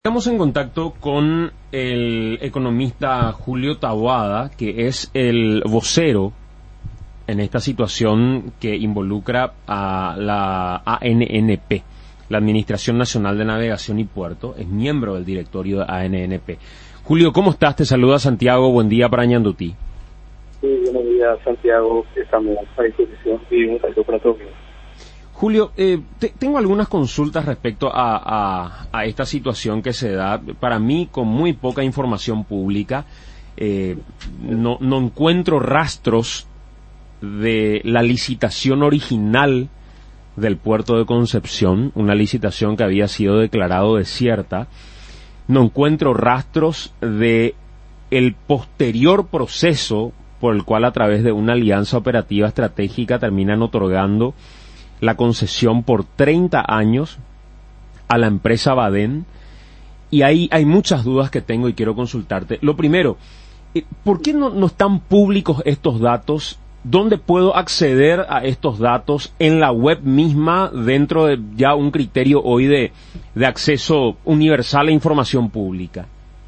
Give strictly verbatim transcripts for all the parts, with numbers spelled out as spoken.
Estamos en contacto con el economista Julio Taboada, que es el vocero en esta situación que involucra a la A N N P, la Administración Nacional de Navegación y Puerto. Es miembro del directorio de A N N P. Julio, ¿cómo estás? Te saluda Santiago. Buen día para Ñandutí. Sí, buenos días, Santiago. Estamos a disposición y un saludo para todos. Julio, eh, te, tengo algunas consultas respecto a, a, a esta situación que se da, para mí, con muy poca información pública. Eh, no, no encuentro rastros de la licitación original del puerto de Concepción, una licitación que había sido declarado desierta. No encuentro rastros de el posterior proceso por el cual, a través de una alianza operativa estratégica, terminan otorgando la concesión por treinta años a la empresa Baden. Y ahí hay muchas dudas que tengo y quiero consultarte. Lo primero, ¿por qué no, no están públicos estos datos? ¿Dónde puedo acceder a estos datos? ¿En la web misma, dentro de ya un criterio hoy de, de acceso universal a información pública?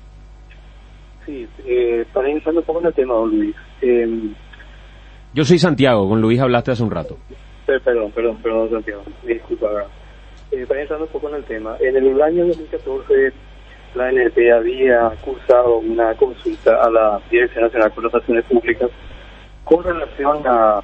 Sí, eh, para ir un poco en el tema, don Luis. Eh, Yo soy Santiago, con Luis hablaste hace un rato. Perdón, perdón, perdón, Santiago. Disculpa. Eh, para entrar un poco en el tema, en el año dos mil catorce la A N N P había cursado una consulta a la Dirección Nacional de Contrataciones Públicas con relación a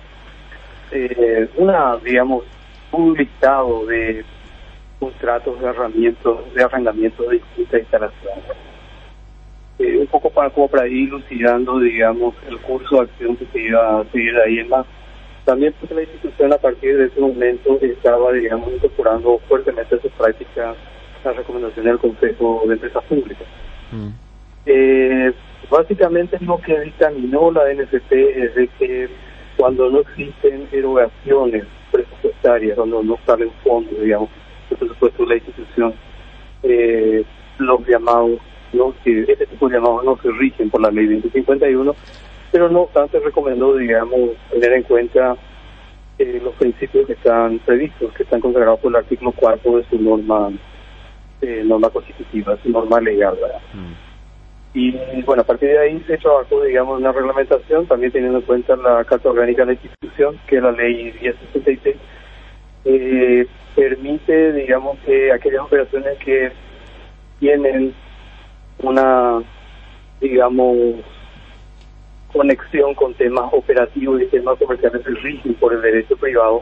eh, una, digamos, un listado de contratos de arrendamiento, de arrendamiento de distintas instalaciones. Eh, un poco para, como para ir lucidando, digamos, el curso de acción que se iba a seguir ahí en más. También porque la institución, a partir de ese momento, estaba, digamos, incorporando fuertemente a sus prácticas las recomendaciones del Consejo de Empresas Públicas. Mm. Eh, básicamente lo que dictaminó la N S P es de que cuando no existen erogaciones presupuestarias, cuando no salen fondos, digamos, del presupuesto de la institución, eh, los llamados, no, que este tipo de llamados no se rigen por la ley veinte cincuenta y uno, pero no obstante recomendó, digamos, tener en cuenta eh, los principios que están previstos, que están consagrados por el artículo cuarto de su norma eh, norma constitutiva, su norma legal, ¿verdad? Mm. Y bueno, a partir de ahí se trabajó, digamos, una reglamentación, también teniendo en cuenta la Carta Orgánica de la institución, que es la ley diez sesenta y seis, eh, permite, digamos, que aquellas operaciones que tienen una, digamos, conexión con temas operativos y temas comerciales se rigen por el derecho privado.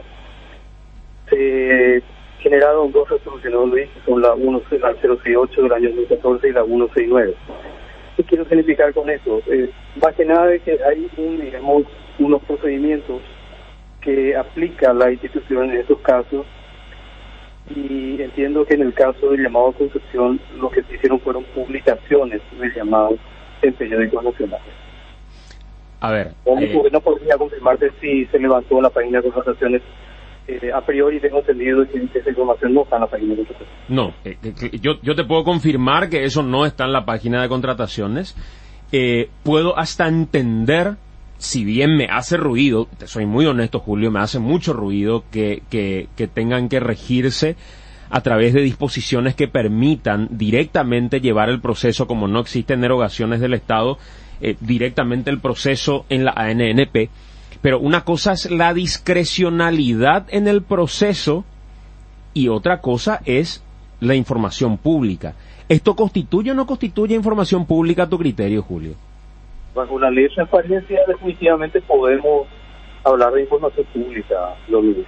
Se generaron dos resoluciones, Luis, que son la cero sesenta y ocho del año dos mil catorce y la ciento sesenta y nueve. ¿Qué quiero significar con eso? Eh, más que nada de que hay un, digamos, unos procedimientos que aplica la institución en estos casos, y entiendo que en el caso del llamado Concepción lo que se hicieron fueron publicaciones del llamado en periódicos nacionales. A ver, eh, no podría confirmarte si se levantó la página de contrataciones. Eh, a priori tengo entendido que esa información no está en la página de contrataciones. No, eh, eh, yo, yo te puedo confirmar que eso no está en la página de contrataciones. Eh, puedo hasta entender, si bien me hace ruido, te soy muy honesto, Julio, me hace mucho ruido que, que, que tengan que regirse a través de disposiciones que permitan directamente llevar el proceso, como no existen erogaciones del Estado, Eh, directamente el proceso en la A N N P, pero una cosa es la discrecionalidad en el proceso y otra cosa es la información pública. ¿Esto constituye o no constituye información pública a tu criterio, Julio? Bajo la ley de transparencia definitivamente podemos hablar de información pública, lo mismo.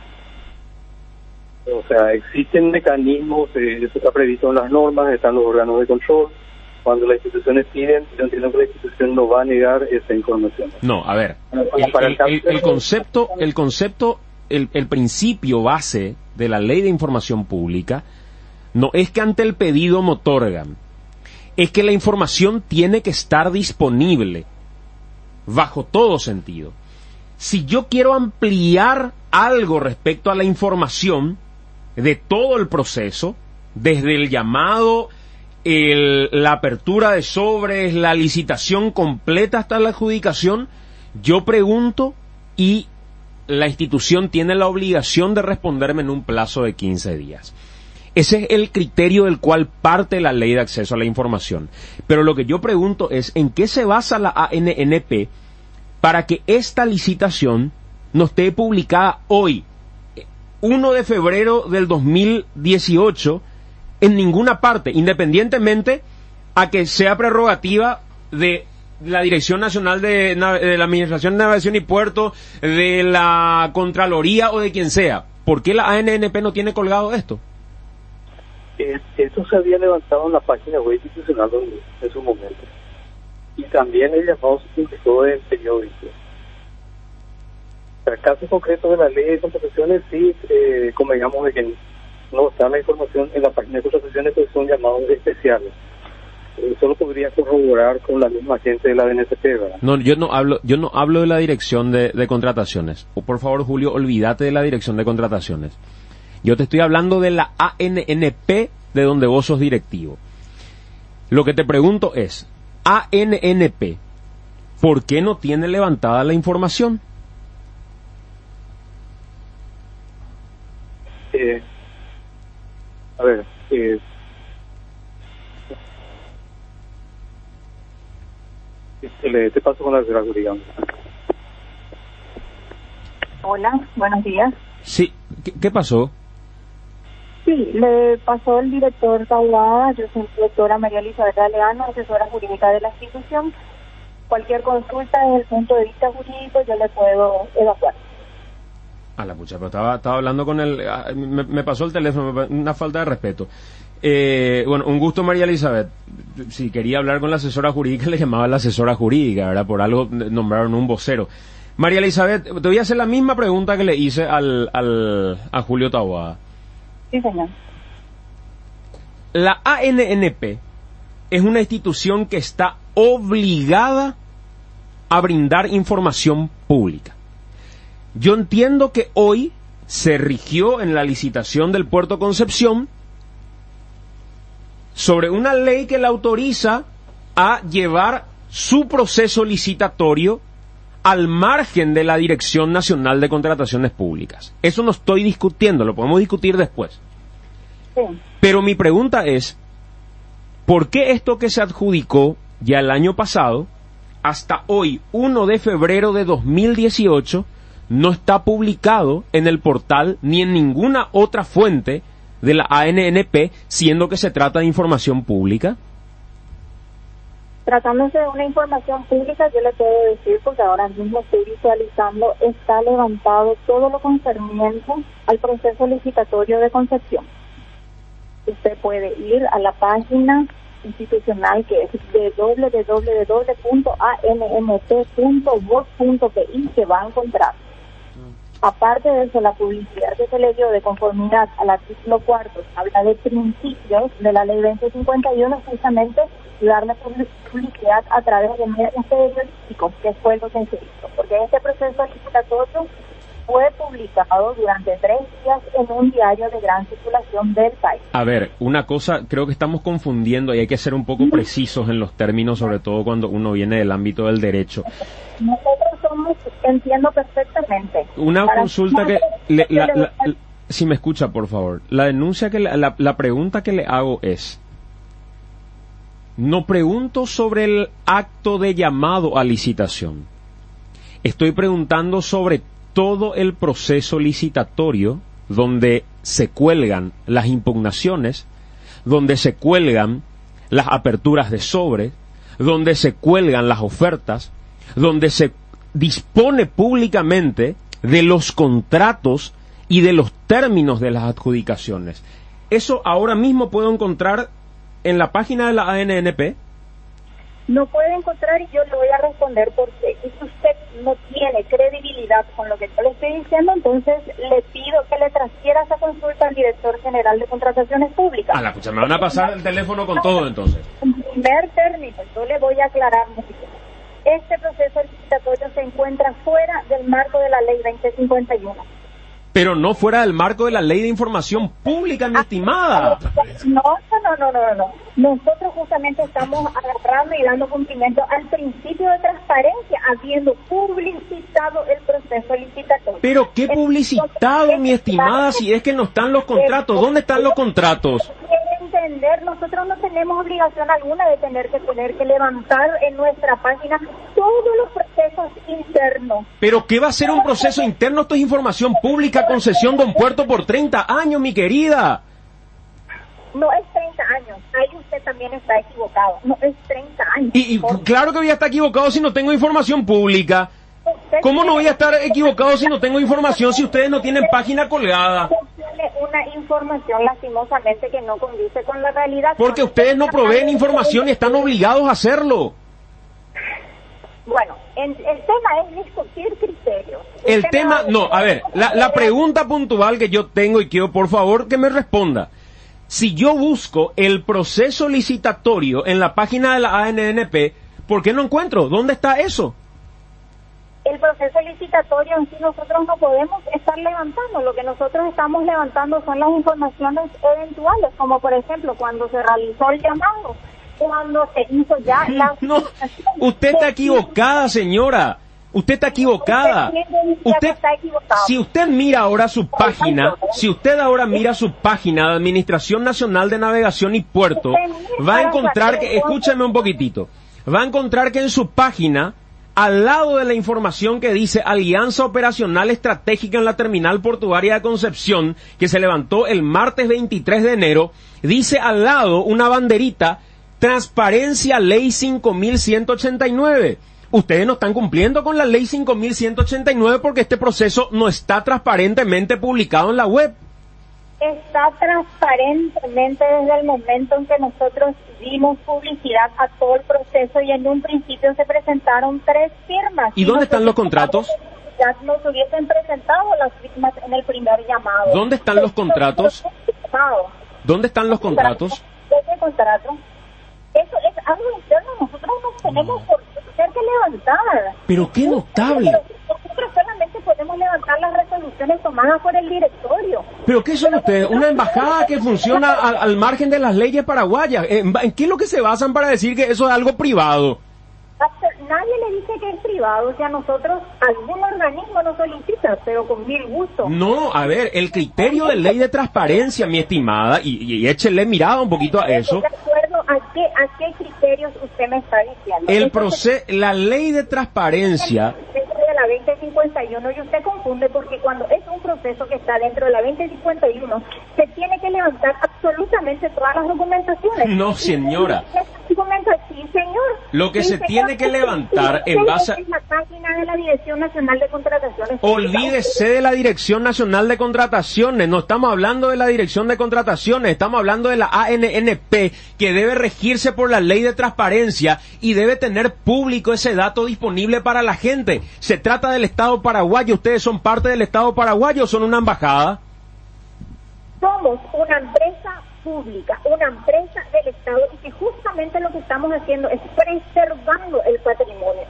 O sea, existen mecanismos, eh, eso está previsto en las normas, están los órganos de control. Cuando las instituciones piden, yo entiendo que la institución no va a negar esa información. No, a ver, el, el, el, el concepto, el concepto, el, el principio base de la Ley de Información Pública no es que ante el pedido me otorgan, es que la información tiene que estar disponible bajo todo sentido. Si yo quiero ampliar algo respecto a la información de todo el proceso, desde el llamado, El, la apertura de sobres, la licitación completa hasta la adjudicación, yo pregunto y la institución tiene la obligación de responderme en un plazo de quince días. Ese es el criterio del cual parte la ley de acceso a la información. Pero lo que yo pregunto es, ¿en qué se basa la A N N P para que esta licitación no esté publicada hoy, primero de febrero del dos mil dieciocho, en ninguna parte, independientemente a que sea prerrogativa de la Dirección Nacional de, de la Administración de Navegación y Puerto, de la Contraloría o de quien sea? ¿Por qué la A N N P no tiene colgado esto? Eh, eso se había levantado en la página web institucional en su momento. Y también el llamado se publicó en periódicos. El caso concreto de la ley de contrataciones, sí, eh, como digamos, de que no está la información en la página de contrataciones, pues son llamados especiales. Eso lo podría corroborar con la misma gente de la D N S P, ¿verdad? No, yo no hablo, yo no hablo de la dirección de, de contrataciones. O por favor, Julio, olvídate de la dirección de contrataciones. Yo te estoy hablando de la A N N P de donde vos sos directivo. Lo que te pregunto es, A N N P, ¿por qué no tiene levantada la información? Eh, a ver, eh, te, te paso con la asesora jurídica. Hola, buenos días. Sí, ¿qué, qué pasó? Sí, le pasó el director Tahuada, yo soy directora María Elizabeth Galeano, asesora jurídica de la institución. Cualquier consulta desde el punto de vista jurídico yo le puedo evacuar. A la pucha, pero estaba, estaba hablando con él, me, me pasó el teléfono, una falta de respeto. Eh, bueno, un gusto, María Elizabeth. Si quería hablar con la asesora jurídica, le llamaba a la asesora jurídica, ¿verdad? Por algo nombraron un vocero. María Elizabeth, te voy a hacer la misma pregunta que le hice al, al, a Julio Taboada. Sí, señor. La A N N P es una institución que está obligada a brindar información pública. Yo entiendo que hoy se rigió en la licitación del Puerto Concepción sobre una ley que la autoriza a llevar su proceso licitatorio al margen de la Dirección Nacional de Contrataciones Públicas. Eso no estoy discutiendo, lo podemos discutir después. Sí. Pero mi pregunta es, ¿por qué esto que se adjudicó ya el año pasado, hasta hoy, primero de febrero de dos mil dieciocho, no está publicado en el portal ni en ninguna otra fuente de la A N N P, siendo que se trata de información pública? Tratándose de una información pública, yo le puedo decir, porque ahora mismo estoy visualizando, está levantado todo lo concerniente al proceso licitatorio de Concepción. Usted puede ir a la página institucional que es de doble u doble u doble u punto a n m p punto gov punto p i, que va a encontrar. Aparte de eso, la publicidad que se le dio de conformidad al artículo cuarto habla de principios de la ley veinte cincuenta y uno, justamente darle publicidad a través de medios periodísticos, que fue lo que se hizo, porque este proceso licitatorio fue publicado durante tres días en un diario de gran circulación del país. A ver, una cosa, creo que estamos confundiendo y hay que ser un poco precisos en los términos, sobre todo cuando uno viene del ámbito del derecho. Nosotros somos, entiendo perfectamente. Una Para consulta que, le, la, la, la, si me escucha, por favor, la denuncia que le, la, la pregunta que le hago es, no pregunto sobre el acto de llamado a licitación, estoy preguntando sobre todo el proceso licitatorio donde se cuelgan las impugnaciones, donde se cuelgan las aperturas de sobre, donde se cuelgan las ofertas, donde se dispone públicamente de los contratos y de los términos de las adjudicaciones. Eso ahora mismo puedo encontrar en la página de la A N N P. No puede encontrar, y yo le voy a responder por qué. Y si usted no tiene credibilidad con lo que yo le estoy diciendo, entonces le pido que le transfiera esa consulta al director general de Contrataciones Públicas. A la pucha, me van a pasar el teléfono con todo entonces. En primer término, yo le voy a aclarar mucho. Este proceso licitatorio se encuentra fuera del marco de la ley veinte cincuenta y uno. Pero no fuera del marco de la ley de información pública, mi estimada. No, no, no, no, no. Nosotros justamente estamos agarrando y dando cumplimiento al principio de transparencia, habiendo publicitado el proceso licitatorio. Pero qué publicitado, mi estimada, si es que no están los contratos. ¿Dónde están los contratos? Entender, nosotros no tenemos obligación alguna de tener que tener que levantar en nuestra página todos los procesos internos. ¿Pero qué va a ser un proceso interno? Esto es información pública, concesión de un puerto por treinta años, mi querida. No es treinta años, ahí usted también está equivocado, no es treinta años. Y, y claro que voy a estar equivocado si no tengo información pública. ¿Cómo no voy a estar equivocado si no tengo información si ustedes no tienen página colgada? Tiene una información lastimosamente que no condice con la realidad. Porque ustedes no proveen información y están obligados a hacerlo. Bueno, en, el tema es discutir criterios. El, el tema, tema no, a ver, la, la pregunta puntual que yo tengo y quiero por favor que me responda. Si yo busco el proceso licitatorio en la página de la A N N P, ¿por qué no encuentro? ¿Dónde está eso? El proceso licitatorio en sí nosotros no podemos estar levantando. Lo que nosotros estamos levantando son las informaciones eventuales, como por ejemplo cuando se realizó el llamado, cuando se hizo ya la... No, usted está equivocada, señora. Usted está equivocada. Usted, si usted mira ahora su página, si usted ahora mira su página de Administración Nacional de Navegación y Puerto, va a encontrar que, escúcheme un poquitito, va a encontrar que en su página, al lado de la información que dice Alianza Operacional Estratégica en la Terminal Portuaria de Concepción, que se levantó el martes veintitrés de enero, dice al lado una banderita, Transparencia Ley cinco mil ciento ochenta y nueve. Ustedes no están cumpliendo con la Ley cinco mil ciento ochenta y nueve porque este proceso no está transparentemente publicado en la web. Está transparentemente desde el momento en que nosotros dimos publicidad a todo el proceso y en un principio se presentaron tres firmas. ¿Y dónde están los contratos? Ya nos hubiesen presentado las firmas en el primer llamado. ¿Dónde están los contratos? ¿Dónde están los contratos? ¿Qué contrato? Eso es algo interno, nosotros no tenemos por qué tener que levantar. Pero qué notable. Nosotros solamente podemos levantar las resoluciones tomadas por el directorio. ¿Pero qué son ustedes? ¿Una embajada que funciona al, al margen de las leyes paraguayas? ¿En, ¿En qué es lo que se basan para decir que eso es algo privado? Nadie le dice que es privado, o sea, nosotros, algún organismo nos solicita, pero con mil gusto. No, a ver, el criterio de ley de transparencia, mi estimada, y, y, y échele mirada un poquito a eso. De acuerdo, ¿a qué, a qué criterios usted me está diciendo? El proceso, la ley de transparencia... de la veinte cincuenta y uno, y usted confunde porque cuando es un proceso que está dentro de la veinte cincuenta y uno, se tiene que levantar absolutamente todas las documentaciones. No, señora. Sí, señor. Lo que sí, se señor. tiene que levantar en base a... la página de la Dirección Nacional de Contrataciones. Olvídese de la Dirección Nacional de Contrataciones, no estamos hablando de la Dirección de Contrataciones, estamos hablando de la A N N P, que debe regirse por la ley de transparencia y debe tener público ese dato disponible para la gente. Se trata del Estado paraguayo, ¿ustedes son parte del Estado paraguayo o son una embajada? Somos una empresa pública, una empresa del Estado, y que justamente lo que estamos haciendo es preservando el patrimonio.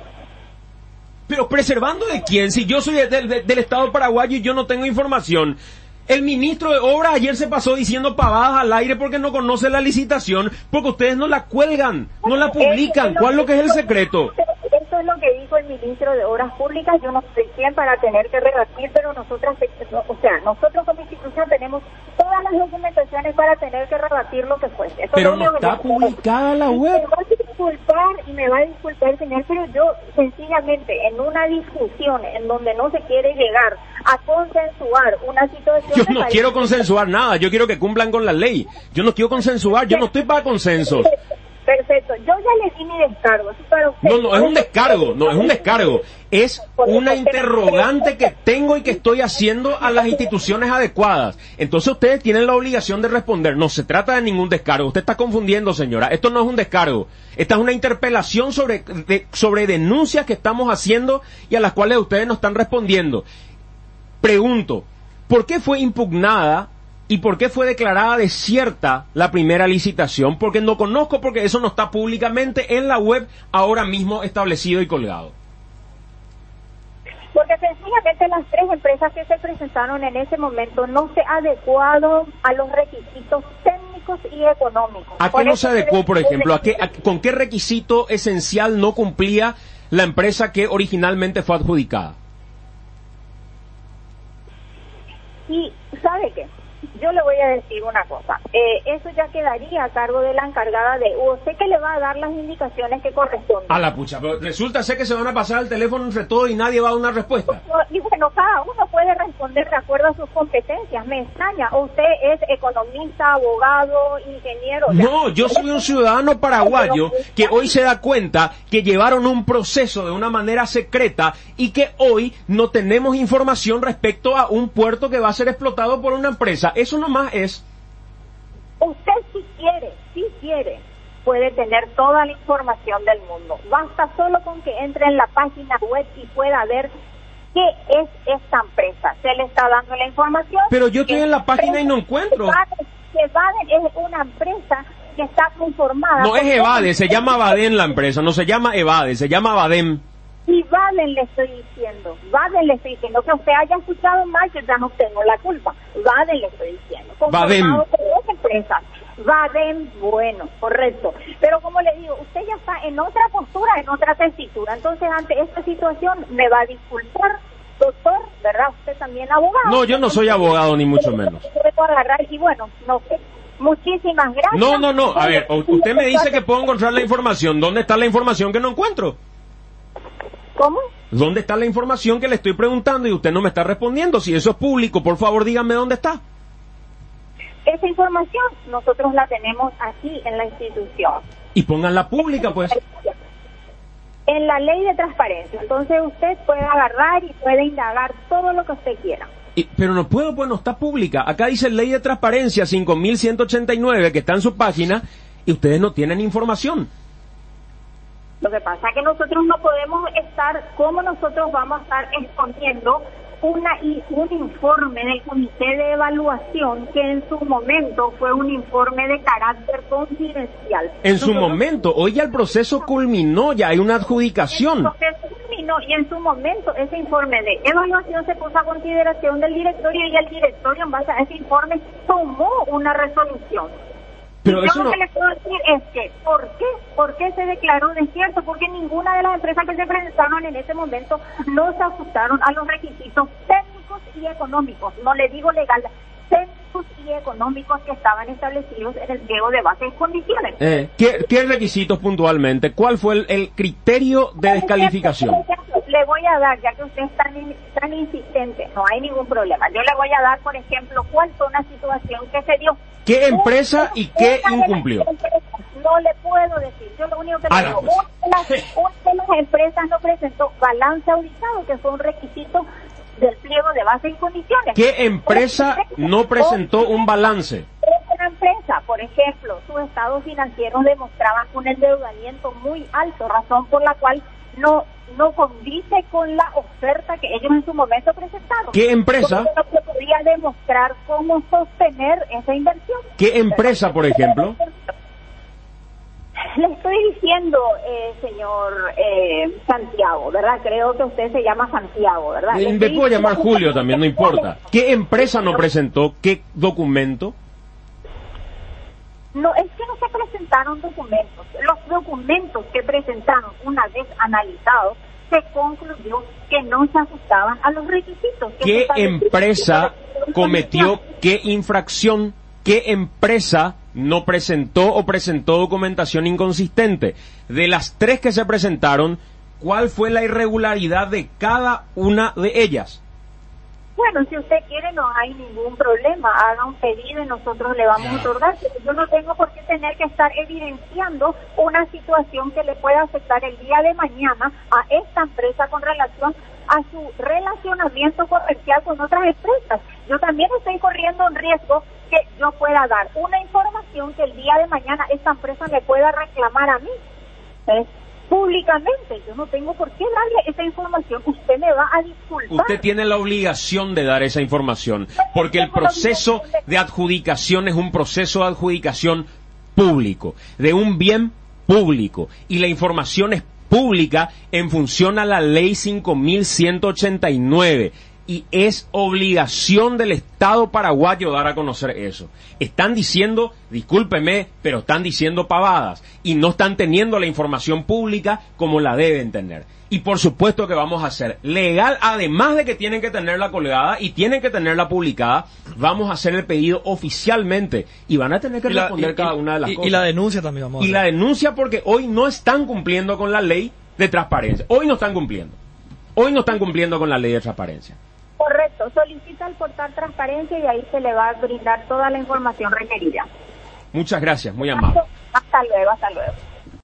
¿Pero preservando de quién? Si yo soy del, del, del Estado paraguayo y yo no tengo información. El ministro de Obras ayer se pasó diciendo pavadas al aire porque no conoce la licitación, porque ustedes no la cuelgan, no la publican. ¿Cuál es lo que es el secreto? Eso es lo que dijo el ministro de Obras Públicas. Yo no soy quien para tener que rebatir, pero nosotros, o sea, nosotros como institución tenemos todas las documentaciones para tener que rebatir lo que fuese. Eso pero no está publicada la web. Me va a disculpar y me va a disculpar, señor, pero yo sencillamente en una discusión en donde no se quiere llegar a consensuar una situación... Yo no quiero consensuar nada, yo quiero que cumplan con la ley. Yo no quiero consensuar, yo no estoy para consensos. Perfecto, yo ya le di mi descargo. Para usted. No, no, es un descargo, no, es un descargo. Es una interrogante que tengo y que estoy haciendo a las instituciones adecuadas. Entonces ustedes tienen la obligación de responder. No se trata de ningún descargo. Usted está confundiendo, señora. Esto no es un descargo. Esta es una interpelación sobre, de, sobre denuncias que estamos haciendo y a las cuales ustedes no están respondiendo. Pregunto, ¿por qué fue impugnada y por qué fue declarada desierta la primera licitación? Porque no conozco, porque eso no está públicamente en la web ahora mismo establecido y colgado. Porque sencillamente las tres empresas que se presentaron en ese momento no se adecuaron a los requisitos técnicos y económicos. ¿A qué no se adecuó, por ejemplo? ¿A qué, a, ¿Con qué requisito esencial no cumplía la empresa que originalmente fue adjudicada? Y, ¿sabe qué? Yo le voy a decir una cosa, eh, eso ya quedaría a cargo de la encargada de U O C, que le va a dar las indicaciones que corresponden. A la pucha, pero resulta ser que se van a pasar el teléfono entre todos y nadie va a dar una respuesta. Y bueno, cada uno puede responder de acuerdo a sus competencias, me extraña. ¿O usted es economista, abogado, ingeniero? No, yo soy un ciudadano paraguayo que hoy se da cuenta que llevaron un proceso de una manera secreta y que hoy no tenemos información respecto a un puerto que va a ser explotado por una empresa. Eso nomás es. Usted si quiere, si quiere, puede tener toda la información del mundo. Basta solo con que entre en la página web y pueda ver qué es esta empresa. Se le está dando la información. Pero yo estoy en la página y no encuentro. Evaden es una empresa que está conformada. No es Evade, se llama Badem la empresa, no se llama Evade, se llama Badem. Y Baden le estoy diciendo, Baden le estoy diciendo, que usted haya escuchado mal, yo ya no tengo la culpa. Baden le estoy diciendo, conformado por dos empresas. Baden, bueno, correcto. Pero como le digo, usted ya está en otra postura, en otra tesitura. Entonces, ante esta situación, me va a disculpar, doctor, ¿verdad? Usted también abogado. No, yo no soy abogado, ni mucho menos. Y bueno, no sé. Muchísimas gracias. No, no, no. A ver, usted me dice que puedo encontrar la información. ¿Dónde está la información que no encuentro? ¿Cómo? ¿Dónde está la información que le estoy preguntando y usted no me está respondiendo? Si eso es público, por favor, dígame dónde está. Esa información nosotros la tenemos aquí en la institución. Y pónganla pública, pues. En la ley de transparencia. Entonces usted puede agarrar y puede indagar todo lo que usted quiera. Y, pero no puedo, pues no está pública. Acá dice ley de transparencia cinco mil ciento ochenta y nueve, que está en su página, y ustedes no tienen información. Lo que pasa es que nosotros no podemos estar, como nosotros vamos a estar exponiendo una y un informe del comité de evaluación que en su momento fue un informe de carácter confidencial. En su nosotros, momento, hoy ya el proceso culminó, ya hay una adjudicación. El proceso culminó y en su momento ese informe de evaluación se puso a consideración del directorio y el directorio en base a ese informe tomó una resolución. Pero y eso yo lo no... que les puedo decir es que, ¿por qué? ¿Por qué se declaró desierto? Porque ninguna de las empresas que se presentaron en ese momento no se ajustaron a los requisitos técnicos y económicos, no le digo legal, técnicos y económicos que estaban establecidos en el pliego de bases y condiciones. Eh, ¿qué, ¿Qué requisitos puntualmente? ¿Cuál fue el, el criterio de descalificación? Por ejemplo, le voy a dar, ya que usted es tan, tan insistente, no hay ningún problema, yo le voy a dar, por ejemplo, cuál fue una situación que se dio. ¿Qué empresa y qué incumplió? No le puedo decir, yo lo único que le digo, una de, las, una de las empresas no presentó balance auditado, que fue un requisito del pliego de bases y condiciones. ¿Qué empresa no presentó un balance? Una empresa, por ejemplo, sus estados financieros demostraban un endeudamiento muy alto, razón por la cual no no condice con la oferta que ellos en su momento presentaron. ¿Qué empresa? Porque no se podía demostrar cómo sostener esa inversión. ¿Qué empresa, por ejemplo? Le estoy diciendo, eh, señor eh, Santiago, ¿verdad? Creo que usted se llama Santiago, ¿verdad? Me puedo llamar Julio también, no importa. ¿Qué empresa no presentó qué documento? No, es que no se presentaron documentos. Los documentos que presentaron, una vez analizados, se concluyó que no se ajustaban a los requisitos. ¿Qué empresa cometió qué infracción? ¿Qué empresa no presentó o presentó documentación inconsistente? De las tres que se presentaron, ¿cuál fue la irregularidad de cada una de ellas? Bueno, si usted quiere, no hay ningún problema. Haga un pedido y nosotros le vamos a otorgar. Pero yo no tengo por qué tener que estar evidenciando una situación que le pueda afectar el día de mañana a esta empresa con relación a su relacionamiento comercial con otras empresas. Yo también estoy corriendo un riesgo que yo pueda dar una información que el día de mañana esta empresa me pueda reclamar a mí. ¿Eh? Públicamente, yo no tengo por qué darle esa información, usted me va a disculpar. Usted tiene la obligación de dar esa información, porque el proceso de adjudicación es un proceso de adjudicación público, de un bien público, y la información es pública en función a la ley cinco mil ciento ochenta y nueve. Y es obligación del Estado paraguayo dar a conocer eso. Están diciendo, discúlpeme, pero están diciendo pavadas y no están teniendo la información pública como la deben tener. Y por supuesto que vamos a hacer legal, además de que tienen que tenerla colgada y tienen que tenerla publicada, vamos a hacer el pedido oficialmente y van a tener que y la, responder y, cada y, una de las y, cosas. Y la denuncia también vamos a Y hacer. la denuncia porque hoy no están cumpliendo con la ley de transparencia. Hoy no están cumpliendo. Hoy no están cumpliendo con la ley de transparencia. Correcto, solicita el portal Transparencia y ahí se le va a brindar toda la información requerida. Muchas gracias, muy amable. Hasta luego, hasta luego.